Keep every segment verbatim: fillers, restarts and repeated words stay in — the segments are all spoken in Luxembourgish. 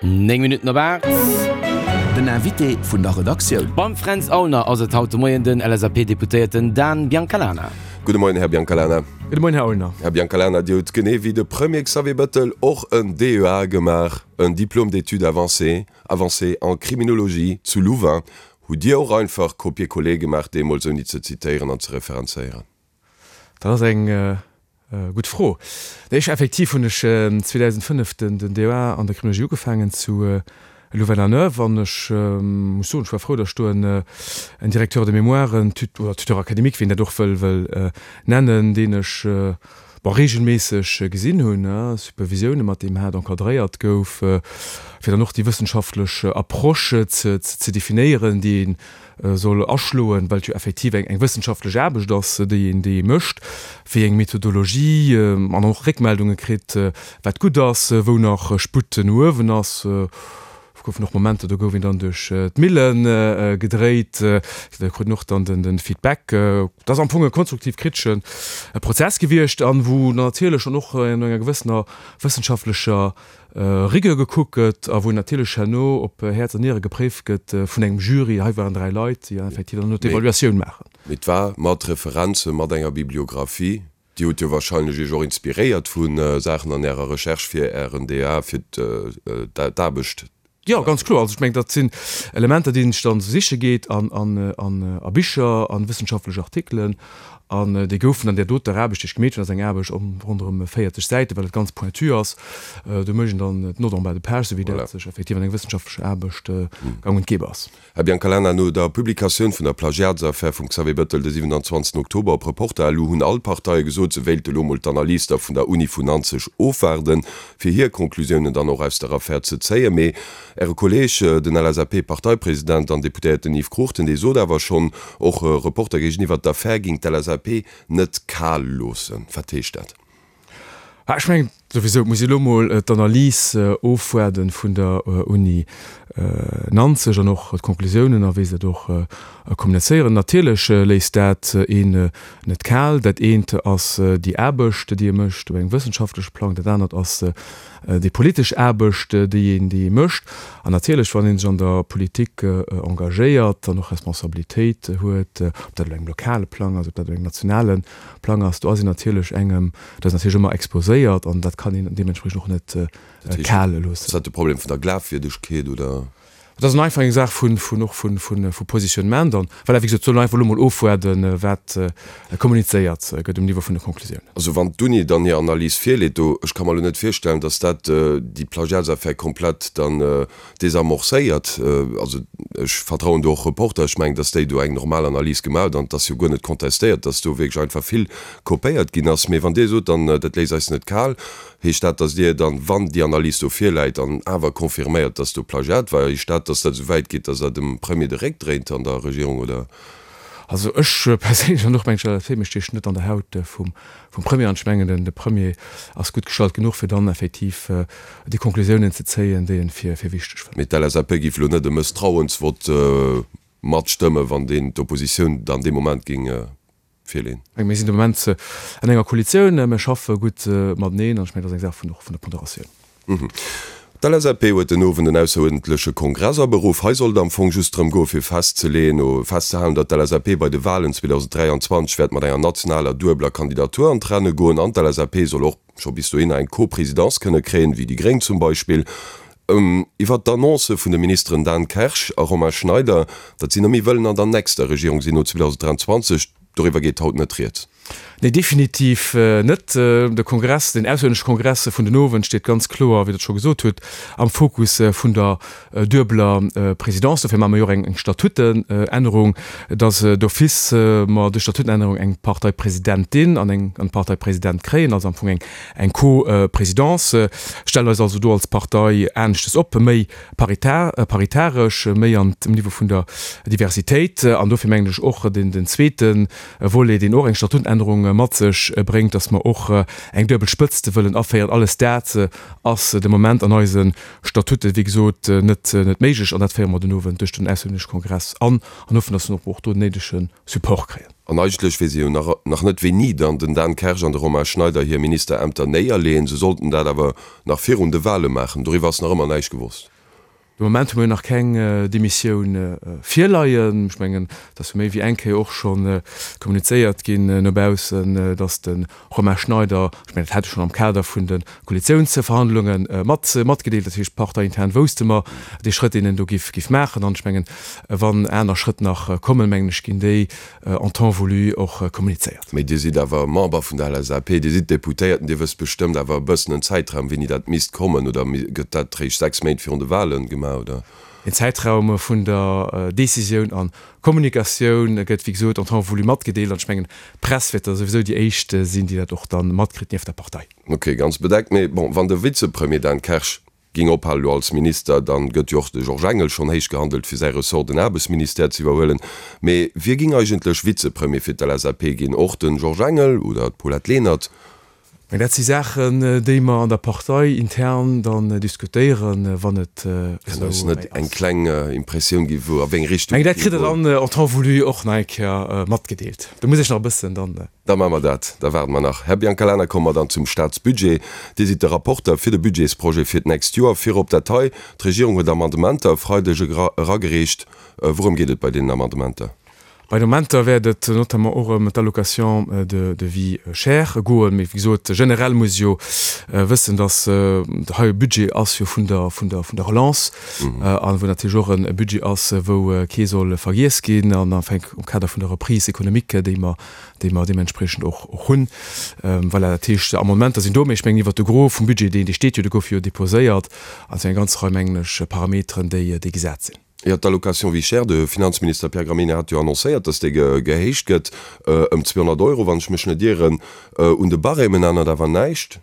nine Minuten erwart. Den Invité vun der Redaktion. Beim Franz Auner aus et haute Moien den L S A P-Deputéten Dan Biancalana. Guten Morgen, Herr Biancalana. Guten Morgen, Herr Auner. Herr Biancalana, die hat genau wie der Premier Xavier Bettel auch ein D E A gemacht, ein Diplôme d'études avancées, avancé en Kriminologie zu Louvain, wo die auch einfach Kopie-Kollege gemacht, dem mal so nicht zu zitieren und zu referenzieren. Das ist ein äh, äh, gut froh. Da ist effektiv von ich, äh, zweitausendfünf den, den D E A an der Kriminologie gefangen zu äh, Louvain-la-Neuve, und ich, ähm, muss sagen, ich war froh, dass du ein, äh, ein Direktor der Memoiren oder Tutor Akademik, wie der doch will, will äh, nennen, den ich äh, regelmäßig äh, gesehen habe, ne? Supervisionen mit dem Herr enkadriert gouf, äh, für noch die wissenschaftliche Approche zu, zu, zu definieren, die ihn äh, soll ausschluen, weil du effektiv eng eng wissenschaftliche Erbe das die in die mischt, für eng Methodologie, äh, man auch Rückmeldungen kriegt, äh, wat gut das, äh, wo noch äh, Sputen nur, wenn das äh, gouf noch Momente da gouf dann durch äh, Millen äh, gedreht äh, noch dann den, den Feedback äh, das am Punkt konstruktiv kritischen äh, Prozess gewircht an wo natürlich schon noch äh, in einer gewisser wissenschaftlicher äh, Rigel geguckt a wo natürlich no op äh, Herz aniere geprüft äh, von engem Jury waren drei Leute die effektiv ja, Evaluation machen mit war mat Referenze mat enger Bibliografie die hat ja wahrscheinlich auch inspiriert von äh, Sachen an ihrer Recherche für R und D A für äh, da, da best Ja, ganz klar. Also ich meine, das sind Elemente, die dann sicher geht an, an, an Bücher, an wissenschaftliche Artikeln, an die Goufen an der dort arabisch gemäht als Arabisch um rund um vierzig Seiten, weil das ganz pointu ist. Äh, du möchten dann nur dann bei der Perse wieder voilà. sich effektiv eine wissenschaftliche Arabisch äh, gang und gäbe es. Herr Biancalana, nur der Publikation von der Plagiatsaffaire von Xavier Bettel den siebenundzwanzigsten Oktober auf Reporter hun alle Parteien gesagt, sie wählte Analysten von der Uni von Nanzig aufwerden, für hier Konklusionen dann auch aus der Affaire zu ziehen. Aber Ihre Kollege, den L S A P-Parteipräsident und Deputäten Yves Kruchten, die so da war schon auch äh, Reporter gegenüber der Affaire ging der L S A P net kal losen vertecht dat. Ja, ich mein, sowieso muss ich mal äh, die Analyse äh, aufwerden von der äh, Uni äh, Nanzig und noch Konklusionen erweisen durch äh, kommunizieren. Natürlich äh, leist das äh, in, äh, nicht kal, das eine als äh, die Erbeste, die ihr möchte, ein wissenschaftlicher Plan, das andere als äh, die politische Erbeste, die ihn die möchte. Und natürlich, wenn ihn schon der Politik äh, engagiert, dann noch Responsabilität äh, hat, äh, ob das ein lokaler Plan, also ob das ein nationalen Plan ist, da ist natürlich engem, das ist natürlich immer exposiert und das kann ihn dementsprechend noch nicht äh, kal los. Das hat das Problem von der Glaubwürdigkeit oder? Das ist einfach gesagt von, von, noch von, von, von Positionement dann, weil er wie gesagt, so einfach mal aufwerden, was äh, kommuniziert, äh, im Niveau von der Konklusion. Also wenn du nicht dann die Analyse fehlt, ich kann mir nicht vorstellen, dass das äh, die Plagiatsaffaire komplett dann äh, desamorciert. Äh, also ich vertraue durch Reporter, ich meine, dass die du eine normale Analyse gemacht und dass du gar nicht kontestiert, dass du wirklich einfach viel kopiert hast. Aber wenn die so, dann äh, das Leser ist nicht klar, heißt das, dass dir dann, wann die Analyse so viel leid, dann aber konfirmiert, dass du plagiat, weil ich dass das so weit geht, dass er dem Premier direkt dreht an der Regierung oder also ich äh, persönlich noch manchmal filmisch nicht an der Haut äh, vom vom Premier anschmengen denn der Premier als gut gestaltet genug für dann effektiv äh, die Konklusionen zu ziehen, die für, für wichtig sind. Mit der L S A P gibt es nicht Misstrauenswort äh, Machtstimme, wann den die Opposition dann dem Moment ging äh, fehlen. Wir sind im Moment äh, an einer Koalition, äh, wir schaffen gut äh, mit denen und ich meine das gesagt von, von der Ponderation. Mhm. Der L S A P huet den nowen den ausserordentliche Kongresserberuf he soll am Fong justrem go fir festzulehn o festzuhauen, dat der L S A P bei de Wahlen zweitausenddreiundzwanzig werd mat enger nationaler duebler Kandidatur an trenne goen an der L S A P soll auch schon bis du in ein Co-Präsidenz kënne kreen wie die Greng zum Beispiel. Um, iwwer d'Annonce vun de Ministerin Dan Kersch a Roman Schneider, dat sinn mi wëllen an der nächster Regierung sinn zweitausenddreiundzwanzig darüber geht haut netriert. Nee, definitiv äh, net äh, der Kongress den ausländischen Kongresse von den Nowen steht ganz klar wie das schon gesagt wird am Fokus äh, von der äh, Döbler äh, Präsidenz eng Statutenänderung äh, dass äh, d'Office äh, die Statutenänderung eng Parteipräsidentin an eng an Parteipräsident kreen also eng eng Co-Präsidenz äh, stelle also du als Partei ernstes op méi paritär äh, paritärisch äh, méi an dem Niveau von der Diversität an äh, dofirmänglisch och den den zweiten äh, wolle den Ohren Statutenänderung matzech äh, bringt, dass man auch äh, eng dubel spitzte willen afeiert alles derze ass äh, de moment an eusen Statute wie gesagt, äh, net äh, net meigich an dat Firma den nowen durch den Äsch Kongress an an hoffen dass noch nedischen Support kreen. An eigentlich wie sie nach, nach net wie nie dann den Dan Kersch an der Roman Schneider hier Ministerämter näher lehen, sie sollten dat aber nach vier runde Wahle machen. Du was noch immer neich gewusst. Im Moment wir nach keine äh, Demission äh, vier Leiien schmengen, dass méi wie enke auch schon äh, kommuniziert gin äh, nobausen, äh, dass den Romain Schneider ich mein, hätte schon am Kader vun den Koalitionsverhandlungen äh, mat mat gedeelt, dat ich Partei intern wostemer die Schritt innen du gif gif machen anschmengen äh, wann einer Schritt nach äh, kommenmenglech gin déi äh, en temps voulu och äh, kommuniziert. Me Di si awer Member vun der L S A P, Di si Deputéierten, Di wës bestimmt awer bëssen Zeitraum, wenn i dat mist kommen oder gëtt dat trich sechs Mäit fir de Wahlen gemacht oder. Den Zeitraum vun der äh, Decision an Kommunikation äh, gëtt wie so an vu mat gedeelt an schmengen Presswetter sowieso die Echte sinn, die doch dann matkrit auf der Partei. Okay, ganz bedeckt méi bon, wann der Witzepremier dann Kersch ging op als Minister, dann gëtt joch de George Engel schon héich gehandelt fir se Ressort den Erbesminister ze überwëllen. Mei wie ging eigentlech Witzepremier fir der L S A P gin och den George Engel oder Paulet Lehnert? Dat sie Sachen de man an der Partei intern dann äh, diskutieren äh, wann het äh, so, net eng kleng äh, Impression gi wo eng Richtung krit dann äh, voulu och äh, mat gedeelt. Da muss ich noch bisssen dann. Äh. Da ma dat, da werden man nach Herr Biancalana kommmer dann zum Staatsbudget, Di si der Rapporter fir de Budgetsproje fir näst Joer fir op Datei, d' Regierung huet Amendementer freudege ragerecht, äh, worum gehtt bei den Amendementer? Bei der Menter werdet notamment auch mit der Location de, de vie cher go wieso generell muss jo äh, wissen dass äh, der Budget as vun der vun der vun der Relance an mhm. äh, wo ein Budget as wo äh, ke soll vergies gehen an um Kader vun der Reprise ekonomike de immer de man dementsprechend auch hun äh, weil er der am moment sind do ich mein, wat de gro vom Budget den die steht go deposéiert als ein ganz englisch Parametern de die Gesetz sind. Ja, d'Allocation wie cher de Finanzminister Pierre Gramini hat jo annoncéiert, dats de ge gehéicht gëtt äh, um zweihundert Euro wann schmchen Diieren äh, und de Barremen annner da war neicht.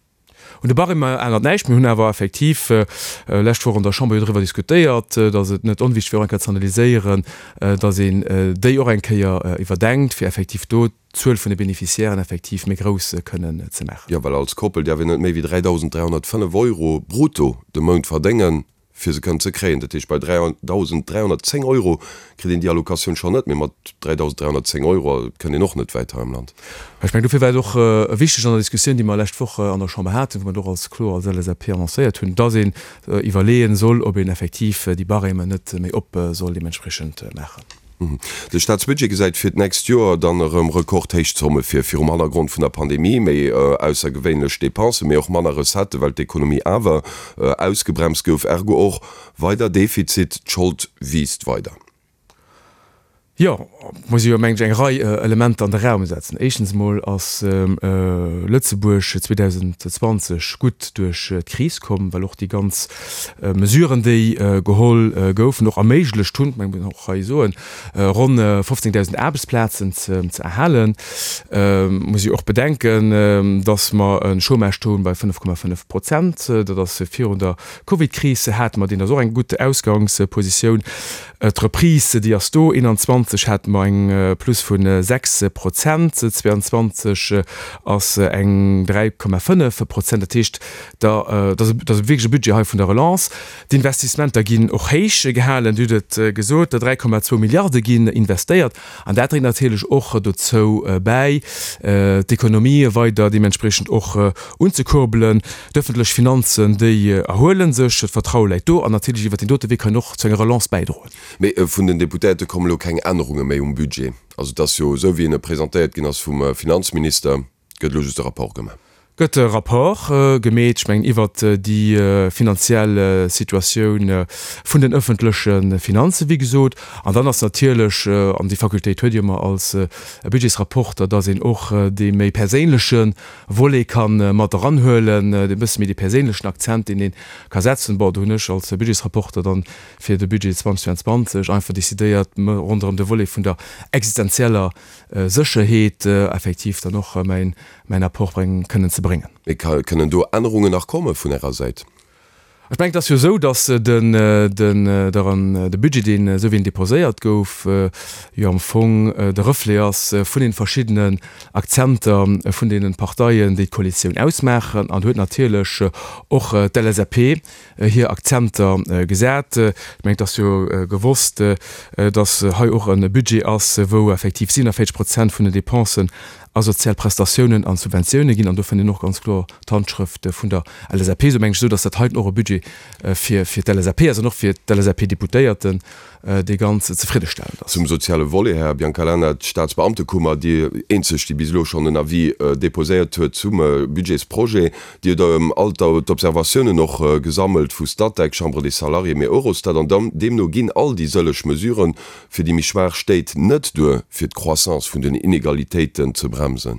Und de Barremen einer neicht hunn awer effektiv äh, lächt vor an der Chambre drwer diskutiert, äh, dats et net onwicht fir enke analyseieren, äh, dat se äh, déi Orenkeier äh, iwwerdenkt, fir effektiv dot zwölf von den Beneficiären effektiv mé groß können äh, ze machen. Ja, weil als Koppel der wenn méi wie dreitausenddreihundertfünf Euro brutto de Mount verdengen. Für se können ze kreen, dat ich bei dreitausenddreihundertzehn Euro kre die Allokation schon net mat dreitausenddreihundertzehn Euro können noch net weiter im Land. Ich mein, dufir doch äh, wichtig an der Diskussion, die man lecht woche an der Chambre hat, wo man doch als Klo als L S A P annonciert hunn da se äh, iwwerleen soll, ob en effektiv äh, die Barremen net méi op äh, soll dementsprechend äh, machen. Mhm. De Staatsbudget gesäit fir näst Joer dann erm Rekordhéichtzomme fir fir um Grund vun der Pandemie méi äh, ausser gewéinlech Depense, méi och manneres hat, weil d'Ekonomie awer äh, ausgebremst gouf ergo och weiter Defizit Schuld wiest weiter. Ja muss ich meng eng Rei äh, Element an der Raum setzen. Echens mal ass ähm, äh, Lützeburg zwanzig zwanzig gut durch äh, Kris kommen, weil auch die ganz äh, mesureuren déi äh, geholl äh, goufen noch améiglech Stund noch so äh, rund äh, fünfzehntausend Erbesplätzen zu, zu erhalen. Äh, muss ich auch bedenken, äh, dass man een Schomerston bei fünf Komma fünf Prozent äh, das vir der COVID-Krise hat man den so en gute Ausgangsposition. Reprise die as do einundzwanzig hat man äh, plus vun äh, sechs Prozent zweiundzwanzig äh, ass äh, eng drei Komma fünf Prozent Tischcht da äh, das, das wirklich Budget vun der Relance. Die Investment gin och héich gehalen dudet äh, gesot der drei Komma zwei Milliarden gin investiert an der natürlich och dozo äh, bei äh, d'Ekonomie weiter dementsprechend och äh, unzukurbeln d'öffentlich Finanzen die äh, erholen sech vertrau leit do an natürlich wat den dote wie kann noch zu Relance beidroen. Me äh, vun den Deputéte kommen lo keng Änderungen méi um Budget. Also dat jo so wie en präsentéiert gin ass vum äh, Finanzminister gëtt lo just rapport gemacht. Gëtt rapport äh, gemet ich mein, iwwer äh, die äh, finanzielle Situation äh, vun den öffentlichen Finanze wie gesot an dann ass natierlech äh, an die Fakultät huemer als äh, Budgetsrapporter da sinn och äh, de méi perélech wolle kann äh, mat ranhhöllen äh, de bis mir die perélech Akzent in den Kasetzen bar hunnech als äh, Budgetsrapporter dann fir de Budget zwanzig zwanzig einfach décidéiert rund um de Wolle vun der existenzieller äh, Sicherheet äh, effektiv dann noch äh, mein, mein Rapport bringen können ze bringen. Ich kann, können du Änderungen nachkommen von ihrer Seite? Ich denke das ja so, dass äh, den, äh, den, äh, daran, äh, de Budget den äh, so wie deposiert gouf äh, ja, am Fong äh, der Rëffleers äh, von den verschiedenen Akzenten äh, von denen Parteien die Koalition ausmachen an huet natürlich och äh, äh, L S A P äh, hier Akzenter äh, gesät. Äh, ich mein, das jo äh, gewusst, äh, dass äh, auch ein Budget ass, wo effektiv siebenundvierzig Prozent von den Depensen a Sozialprestationen an Subventionen gin an du finde noch ganz klar Tanschrifte vun der L S A P so meng so, dats dat halt euro Budget äh, fir fir L S A P also noch fir L S A P Deputéierten äh, de ganze zufriedestellen. Zum soziale Wolle Herr Biancalana Staatsbeamte kummer die enzech die bislo schon den Avis äh, deposéiert huet zum äh, Budgetspro, die da im Alter d'Observationune noch äh, gesammelt vu Stadtdeck Chambre des Salariés mé Eurostat an dem no ginn all die sëllech mesureuren fir die mich schwer steht net du fir d Croissance vun den Inegalitäten zu bremsen.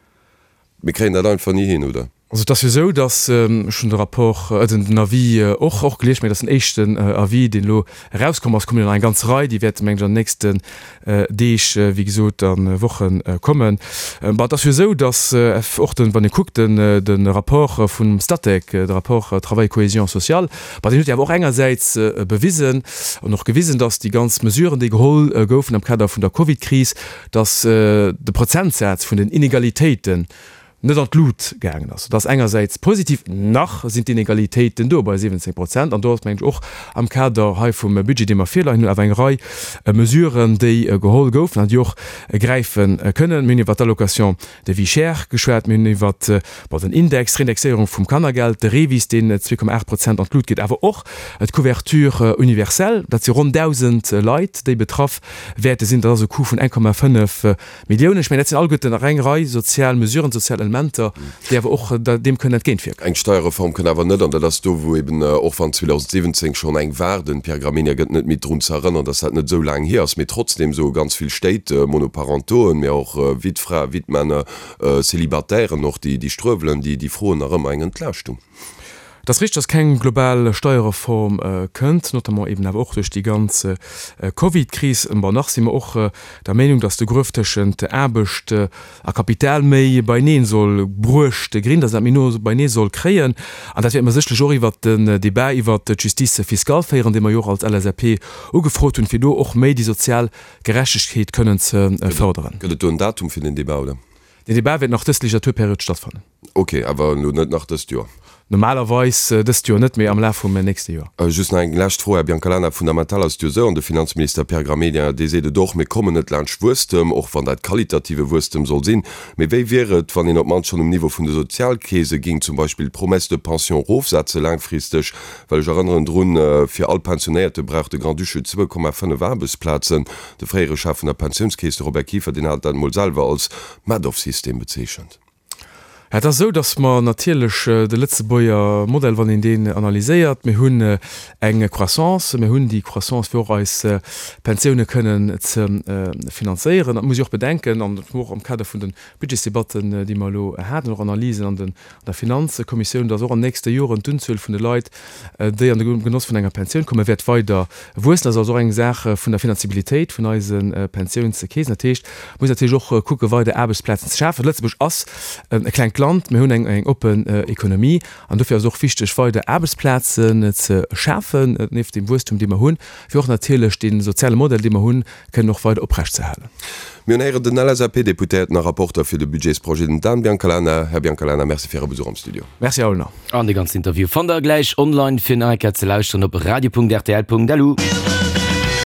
Wir kriegen dat einfach nie hin oder? Also das ist so, dass ähm, schon der rapport äh, den Avis äh, auch auch gelesen mir das den echten äh, Avis den lo rauskommen aus kommen in eine ganze Reihe die werden am nächsten äh, Dich, äh, wie gesagt dann äh, Wochen äh, kommen aber äh, das ist so dass äh, auch den, wenn ihr guckt den, äh, den rapport äh, vom Stadtdeck äh, der rapport äh, Travail Cohésion Social aber den ja auch einerseits äh, bewiesen und noch gewiesen dass die ganzen mesureuren die geholt äh, goufen am Kader von der Covid-Krise dass äh, der Prozentsatz von den Inegalitäten net an Glut gegangen ass. Das engerseits positiv nach sind die Inegalitäten do bei siebzehn Prozent an dort meng och am Kader ha vum Budget demmer Fehler hin eng Rei äh, mesureuren déi äh, gehol goufen an Joch äh, greifen äh, können Min wat Allokation de wie cher geschwert Min wat äh, den Index Reindexierung vum Kannergeld de Revis den äh, zwei Komma acht Prozent an Glut geht awer och et Kuvertur äh, universell dat ze rund tausend äh, Leiit déi betraff Werte sind also Ku vun ein Komma fünf äh, Millionen ich mein, all gut eng Rei sozial mesureuren sozial der auch dem können gehen eng Steuerreform können aber nicht an dass du wo eben auch von zwanzig siebzehn schon eng werden Pergramin nicht mit run erinnern das hat nicht so lange her ist mir trotzdem so ganz viel steht äh, Monoparentoen mir auch äh, Witfrau Witmänner äh, Zelibatären noch die die Ströveln die die frohen engen Klarstumm. Das rich das kein globale Steuerreform äh, könnt not eben auch durch die ganze äh, COVID-Krise war nach sind auch äh, der Meinung, dass der gröfteschen erbechte äh, Kapital méi bei ne soll brucht Grin das Min bei ne soll kreen an dat immer sech wat den die iwwer der Justiz fiskalfeieren dem Jo als L S A P ugefrot hun fir du auch méi die sozialgerechtigkeit können ze äh, fördern. Ein Datum für den Debau? Den Debau wird nach das Legislaturperiode stattfinden. Okay, aber nur net nach das Jahr. Normalerweise das ja net mehr am La vom nächste Jahr. Uh, just englächt froh Biancalana fundamental als Duseur an de Finanzminister Pergramedia de se doch me kommen net Land Wustem och van dat qualitative Wustem soll sinn. Me wéi wäret wann den op man schon im Niveau vun de Sozialkäse ging zum Beispiel Promesse de Pension Rofsatze langfristig, weil ich anderen Drun äh, fir all Pensionierte braucht de Grand Duche zwei Komma fünf Werbesplatzen. De freiere Schaffen der Pensionskäse Robert Kiefer den hat dann Molsalver als Madoff-System bezeechchend. Ja, das so dass man natürlich äh, de letzte Boyer Modell wann in den analysiert mir hun äh, enge Croissance mir hun die Croissance für als äh, Pensionen können zu, äh, finanzieren muss ich auch bedenken an am Kader von den Budgetdebatten äh, die mal hat noch Analysen an den an der Finanzkommission da so an nächste Jahren dünzel von den Leute äh, die an den Genuss von einer Pension kommen wird weiter wo ist das also eine Sache von der Finanzabilität von unseren äh, Pensionskäse natürlich muss natürlich auch äh, gucken weiter Arbeitsplätze zu schaffen letztlich aus äh, klein Land hun eng eng open äh, Ökonomie an dufir soch fichtech weide Arbeitsplätzen ze schärfen äh, nef dem Wustum die man hunn wie auch natürlich den soziale Modell die man hunn können noch weiter oprecht ze halen. Mionäre den L S A P Deputéten Rapporter fir de Budgetsprojet Dan Biancalana Herr Biancalana Merc fir Besuch am Studio. Merci an de ganz Interview von der gleich online fir Neuigkeit ze lauschten op radio punkt r t l punkt d e l u.